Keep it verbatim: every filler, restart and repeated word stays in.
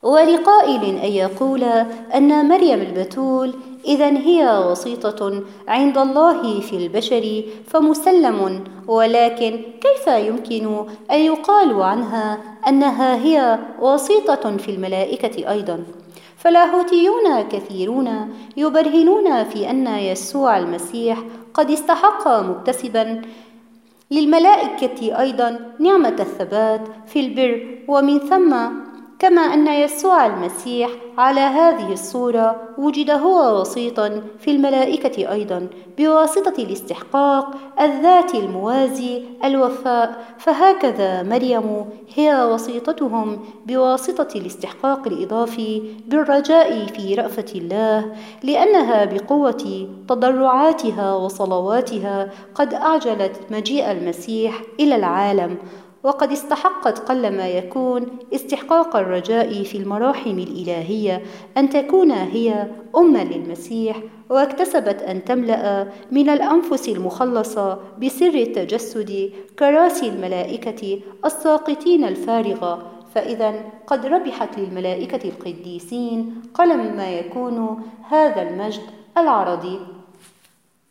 ولقائل أن يقول أن مريم البتول إذن هي وسيطة عند الله في البشر فمسلم، ولكن كيف يمكن أن يقال عنها أنها هي وسيطة في الملائكة أيضا؟ فلاهوتيون كثيرون يبرهنون في أن يسوع المسيح قد استحق مكتسبا للملائكة أيضا نعمة الثبات في البر، ومن ثم كما أن يسوع المسيح على هذه الصورة وجد هو وسيطا في الملائكة أيضا بواسطة الاستحقاق الذاتي الموازي الوفاء، فهكذا مريم هي وسيطتهم بواسطة الاستحقاق الإضافي بالرجاء في رأفة الله، لأنها بقوة تضرعاتها وصلواتها قد أعجلت مجيء المسيح إلى العالم، وقد استحقت قلما يكون استحقاق الرجاء في المراحم الإلهية أن تكون هي أمًا للمسيح، واكتسبت أن تملأ من الأنفس المخلصة بسر التجسد كراسي الملائكة الساقطين الفارغة. فإذا قد ربحت للملائكة القديسين قلما يكون هذا المجد العرضي.